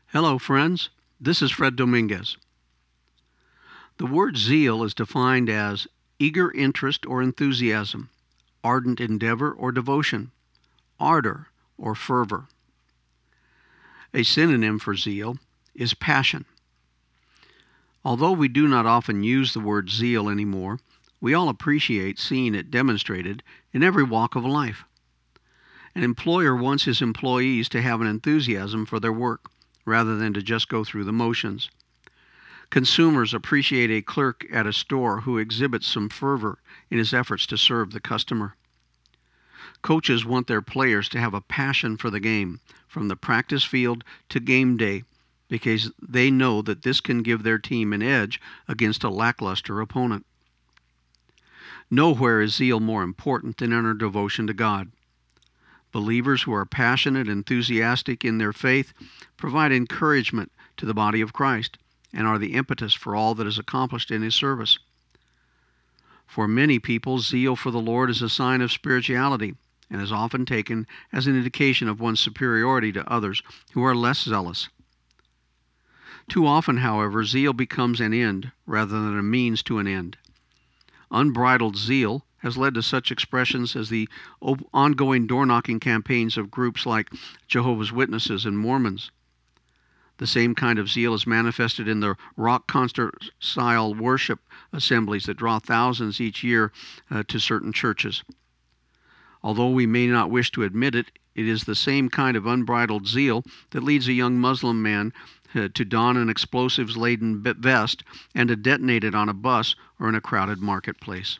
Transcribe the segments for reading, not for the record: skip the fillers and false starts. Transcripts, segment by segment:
Hello, friends. This is Fred Dominguez. The word zeal is defined as eager interest or enthusiasm, ardent endeavor or devotion, ardor or fervor. A synonym for zeal is passion. Although we do not often use the word zeal anymore, we all appreciate seeing it demonstrated in every walk of life. An employer wants his employees to have an enthusiasm for their work, rather than to just go through the motions. Consumers appreciate a clerk at a store who exhibits some fervor in his efforts to serve the customer. Coaches want their players to have a passion for the game, from the practice field to game day, because they know that this can give their team an edge against a lackluster opponent. Nowhere is zeal more important than in our devotion to God. Believers who are passionate and enthusiastic in their faith provide encouragement to the body of Christ and are the impetus for all that is accomplished in His service. For many people, zeal for the Lord is a sign of spirituality and is often taken as an indication of one's superiority to others who are less zealous. Too often, however, zeal becomes an end rather than a means to an end. Unbridled zeal has led to such expressions as the ongoing door-knocking campaigns of groups like Jehovah's Witnesses and Mormons. The same kind of zeal is manifested in the rock concert-style worship assemblies that draw thousands each year to certain churches. Although we may not wish to admit it, it is the same kind of unbridled zeal that leads a young Muslim man to don an explosives-laden vest and to detonate it on a bus or in a crowded marketplace.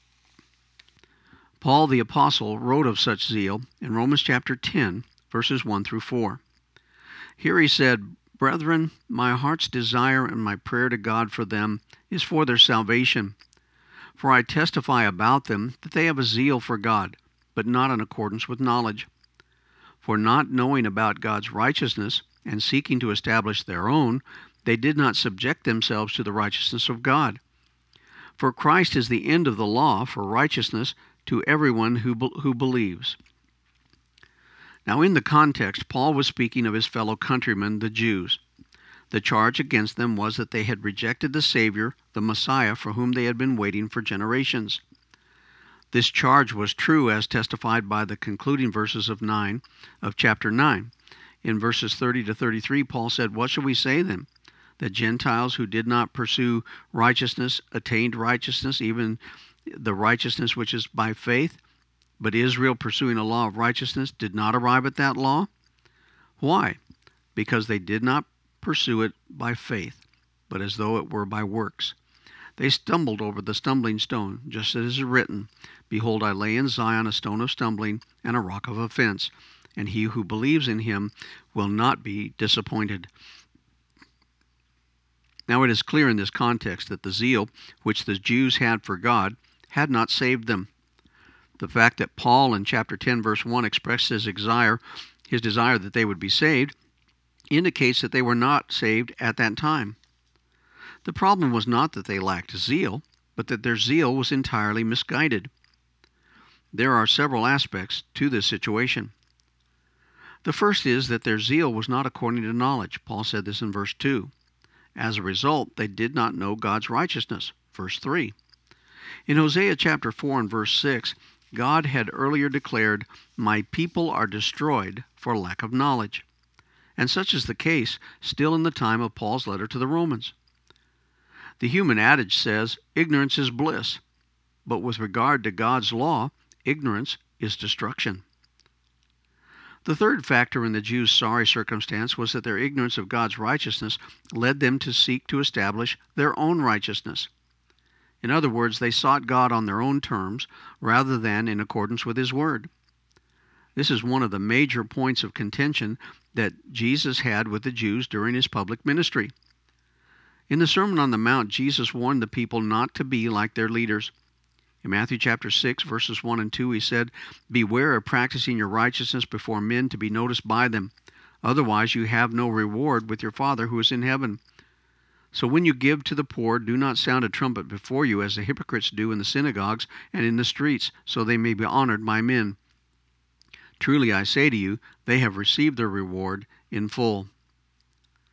Paul the Apostle wrote of such zeal in Romans chapter 10, verses 1 through 4. Here he said, "Brethren, my heart's desire and my prayer to God for them is for their salvation. For I testify about them that they have a zeal for God, but not in accordance with knowledge. For not knowing about God's righteousness and seeking to establish their own, they did not subject themselves to the righteousness of God. For Christ is the end of the law for righteousness to everyone who believes." Now, in the context, Paul was speaking of his fellow countrymen, the Jews. The charge against them was that they had rejected the Savior, the Messiah, for whom they had been waiting for generations. This charge was true as testified by the concluding verses of chapter 9. In verses 30 to 33, Paul said, "What shall we say then? That Gentiles who did not pursue righteousness attained righteousness, even the righteousness which is by faith? But Israel, pursuing a law of righteousness, did not arrive at that law? Why? Because they did not pursue it by faith, but as though it were by works. They stumbled over the stumbling stone, just as it is written, Behold, I lay in Zion a stone of stumbling and a rock of offense, and he who believes in him will not be disappointed." Now it is clear in this context that the zeal which the Jews had for God had not saved them. The fact that Paul in chapter 10 verse 1 expressed his desire that they would be saved indicates that they were not saved at that time. The problem was not that they lacked zeal, but that their zeal was entirely misguided. There are several aspects to this situation. The first is that their zeal was not according to knowledge. Paul said this in verse 2. As a result, they did not know God's righteousness. Verse 3. In Hosea chapter 4 and verse 6, God had earlier declared, "My people are destroyed for lack of knowledge." And such is the case still in the time of Paul's letter to the Romans. The human adage says, ignorance is bliss. But with regard to God's law, ignorance is destruction. The third factor in the Jews' sorry circumstance was that their ignorance of God's righteousness led them to seek to establish their own righteousness. In other words, they sought God on their own terms rather than in accordance with His Word. This is one of the major points of contention that Jesus had with the Jews during His public ministry. In the Sermon on the Mount, Jesus warned the people not to be like their leaders. In Matthew chapter 6, verses 1 and 2, He said, "Beware of practicing your righteousness before men to be noticed by them. Otherwise you have no reward with your Father who is in heaven. So when you give to the poor, do not sound a trumpet before you, as the hypocrites do in the synagogues and in the streets, so they may be honored by men. Truly I say to you, they have received their reward in full."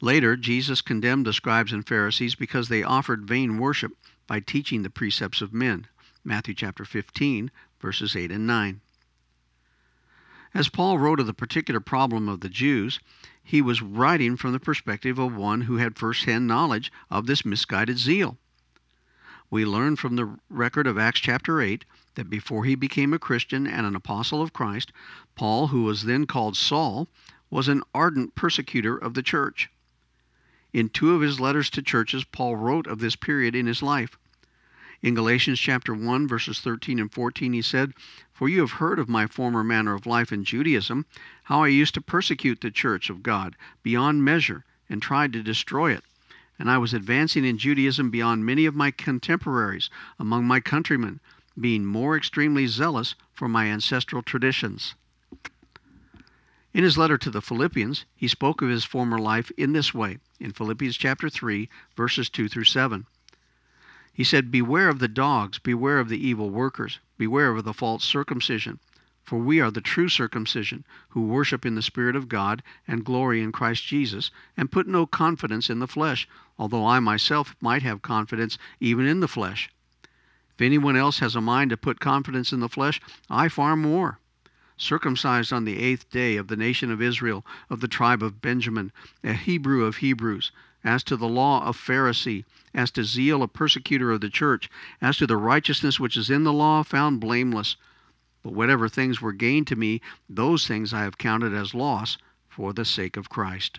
Later, Jesus condemned the scribes and Pharisees because they offered vain worship by teaching the precepts of men. Matthew chapter 15, verses 8 and 9. As Paul wrote of the particular problem of the Jews, he was writing from the perspective of one who had first-hand knowledge of this misguided zeal. We learn from the record of Acts chapter 8 that before he became a Christian and an apostle of Christ, Paul, who was then called Saul, was an ardent persecutor of the church. In 2 of his letters to churches, Paul wrote of this period in his life. In Galatians chapter 1, verses 13 and 14, he said, "For you have heard of my former manner of life in Judaism, how I used to persecute the church of God beyond measure and tried to destroy it. And I was advancing in Judaism beyond many of my contemporaries among my countrymen, being more extremely zealous for my ancestral traditions." In his letter to the Philippians, he spoke of his former life in this way, in Philippians chapter 3, verses 2 through 7. He said, "Beware of the dogs, beware of the evil workers, beware of the false circumcision. For we are the true circumcision, who worship in the Spirit of God and glory in Christ Jesus, and put no confidence in the flesh, although I myself might have confidence even in the flesh. If anyone else has a mind to put confidence in the flesh, I far more. Circumcised on the 8th day, of the nation of Israel, of the tribe of Benjamin, a Hebrew of Hebrews, as to the law, a Pharisee, as to zeal, a persecutor of the church, as to the righteousness which is in the law, found blameless. But whatever things were gained to me, those things I have counted as loss for the sake of Christ."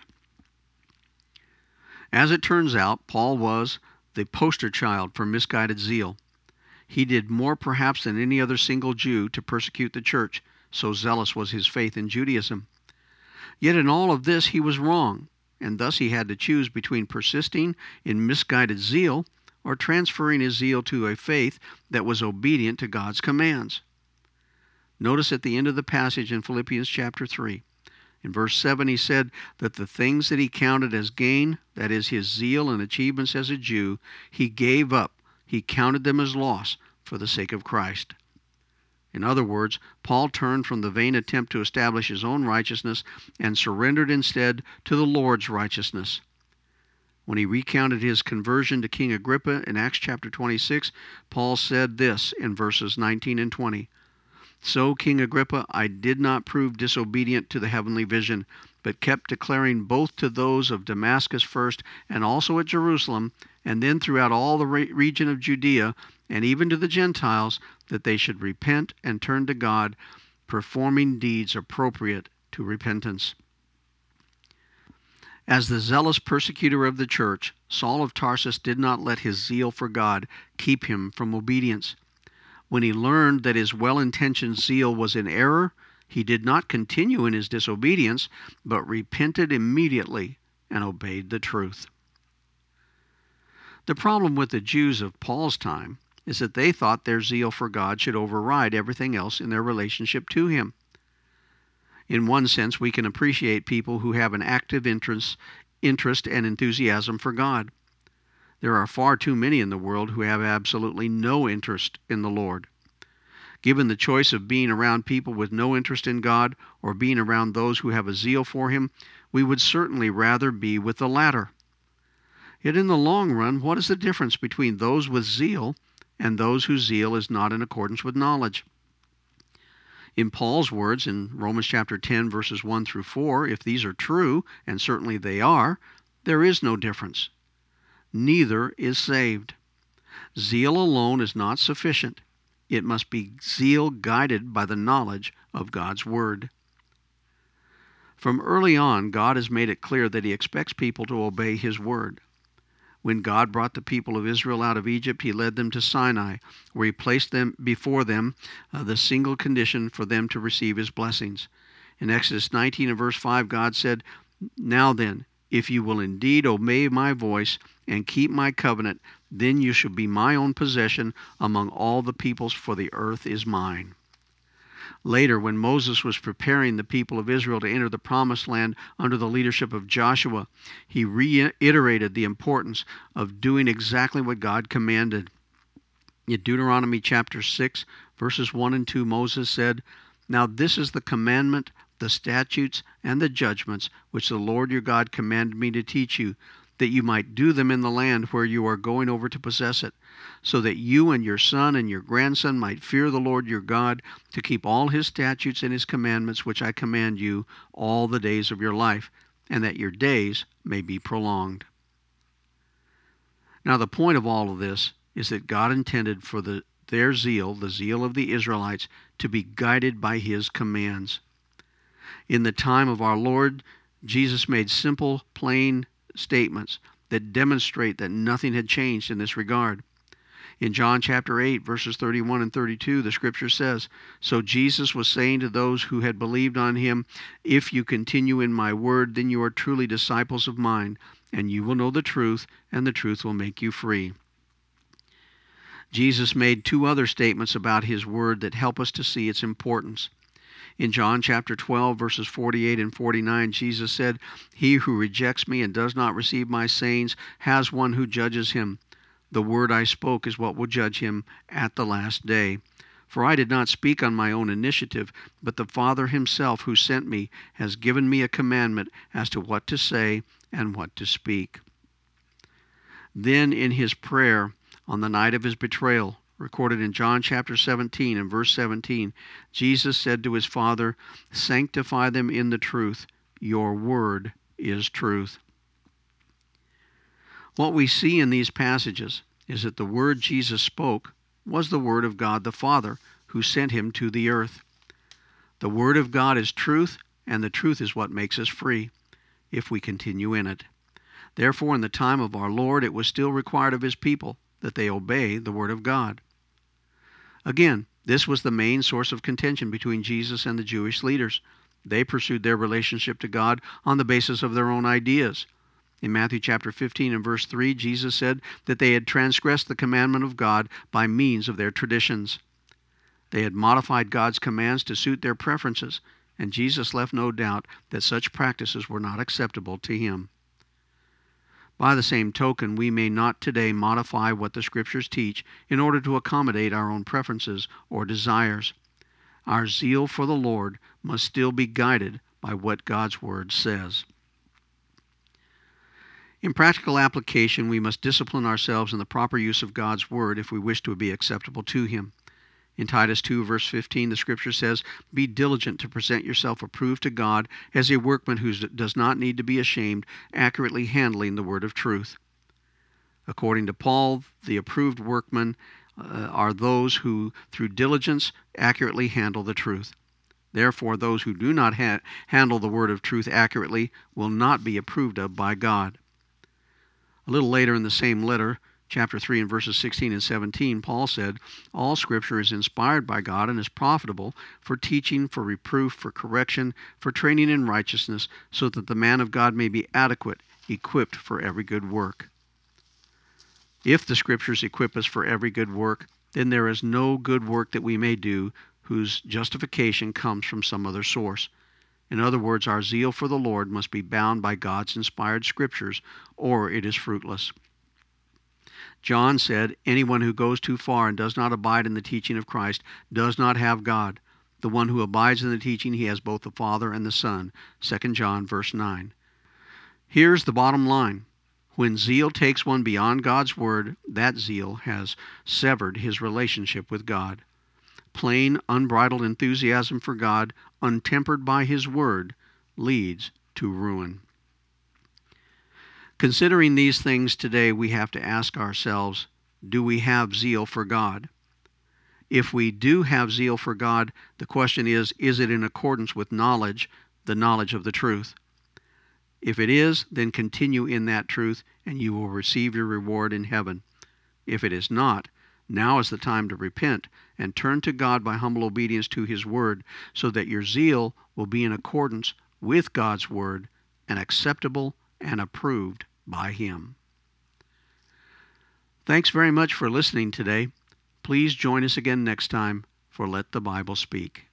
As it turns out, Paul was the poster child for misguided zeal. He did more perhaps than any other single Jew to persecute the church, so zealous was his faith in Judaism. Yet in all of this he was wrong, and thus he had to choose between persisting in misguided zeal or transferring his zeal to a faith that was obedient to God's commands. Notice at the end of the passage in Philippians chapter 3, in verse 7, he said that the things that he counted as gain, that is his zeal and achievements as a Jew, he gave up. He counted them as loss for the sake of Christ. In other words, Paul turned from the vain attempt to establish his own righteousness and surrendered instead to the Lord's righteousness. When he recounted his conversion to King Agrippa in Acts chapter 26, Paul said this in verses 19 and 20. "So, King Agrippa, I did not prove disobedient to the heavenly vision, but kept declaring both to those of Damascus first and also at Jerusalem, and then throughout all the region of Judea, and even to the Gentiles, that they should repent and turn to God, performing deeds appropriate to repentance." As the zealous persecutor of the church, Saul of Tarsus did not let his zeal for God keep him from obedience. When he learned that his well-intentioned zeal was in error, he did not continue in his disobedience, but repented immediately and obeyed the truth. The problem with the Jews of Paul's time is that they thought their zeal for God should override everything else in their relationship to Him. In one sense, we can appreciate people who have an active interest and enthusiasm for God. There are far too many in the world who have absolutely no interest in the Lord. Given the choice of being around people with no interest in God or being around those who have a zeal for Him, we would certainly rather be with the latter. Yet in the long run, what is the difference between those with zeal and those whose zeal is not in accordance with knowledge? In Paul's words in Romans chapter 10, verses 1 through 4, if these are true, and certainly they are, there is no difference. Neither is saved. Zeal alone is not sufficient. It must be zeal guided by the knowledge of God's Word. From early on, God has made it clear that He expects people to obey His Word. When God brought the people of Israel out of Egypt, He led them to Sinai, where He placed them before them the single condition for them to receive His blessings. In Exodus 19 and verse 5, God said, "Now then, if you will indeed obey my voice and keep my covenant, then you shall be my own possession among all the peoples, for the earth is mine." Later, when Moses was preparing the people of Israel to enter the promised land under the leadership of Joshua, he reiterated the importance of doing exactly what God commanded. In Deuteronomy chapter 6, verses 1 and 2, Moses said, "Now this is the commandment, the statutes and the judgments which the Lord your God commanded me to teach you, that you might do them in the land where you are going over to possess it, so that you and your son and your grandson might fear the Lord your God, to keep all his statutes and his commandments which I command you all the days of your life, and that your days may be prolonged. Now the point of all of this is that God intended for their zeal, the zeal of the Israelites, to be guided by his commands. In the time of our Lord, Jesus made simple, plain statements that demonstrate that nothing had changed in this regard. In John chapter 8, verses 31 and 32, the scripture says, "So Jesus was saying to those who had believed on him, 'If you continue in my word, then you are truly disciples of mine, and you will know the truth, and the truth will make you free.'" Jesus made two other statements about his word that help us to see its importance. In John chapter 12, verses 48 and 49, Jesus said, "He who rejects me and does not receive my sayings has one who judges him. The word I spoke is what will judge him at the last day. For I did not speak on my own initiative, but the Father himself who sent me has given me a commandment as to what to say and what to speak." Then in his prayer on the night of his betrayal, recorded in John chapter 17 and verse 17, Jesus said to his Father, "Sanctify them in the truth. Your word is truth." What we see in these passages is that the word Jesus spoke was the word of God the Father, who sent him to the earth. The word of God is truth, and the truth is what makes us free, if we continue in it. Therefore, in the time of our Lord, it was still required of his people that they obey the word of God. Again, this was the main source of contention between Jesus and the Jewish leaders. They pursued their relationship to God on the basis of their own ideas. In Matthew chapter 15 and verse 3, Jesus said that they had transgressed the commandment of God by means of their traditions. They had modified God's commands to suit their preferences, and Jesus left no doubt that such practices were not acceptable to him. By the same token, we may not today modify what the Scriptures teach in order to accommodate our own preferences or desires. Our zeal for the Lord must still be guided by what God's Word says. In practical application, we must discipline ourselves in the proper use of God's Word if we wish to be acceptable to him. In Titus 2, verse 15, the Scripture says, "Be diligent to present yourself approved to God as a workman who does not need to be ashamed, accurately handling the word of truth." According to Paul, the approved workmen are those who, through diligence, accurately handle the truth. Therefore, those who do not handle the word of truth accurately will not be approved of by God. A little later in the same letter, chapter 3 and verses 16 and 17, Paul said, "All Scripture is inspired by God and is profitable for teaching, for reproof, for correction, for training in righteousness, so that the man of God may be adequate, equipped for every good work." If the Scriptures equip us for every good work, then there is no good work that we may do whose justification comes from some other source. In other words, our zeal for the Lord must be bound by God's inspired Scriptures, or it is fruitless. John said, "Anyone who goes too far and does not abide in the teaching of Christ does not have God. The one who abides in the teaching, he has both the Father and the Son." 2 John verse 9. Here's the bottom line. When zeal takes one beyond God's Word, that zeal has severed his relationship with God. Plain, unbridled enthusiasm for God, untempered by his Word, leads to ruin. Considering these things today, we have to ask ourselves, do we have zeal for God? If we do have zeal for God, the question is it in accordance with knowledge, the knowledge of the truth? If it is, then continue in that truth, and you will receive your reward in heaven. If it is not, now is the time to repent and turn to God by humble obedience to his Word, so that your zeal will be in accordance with God's Word and acceptable and approved by him. Thanks very much for listening today. Please join us again next time for Let the Bible Speak.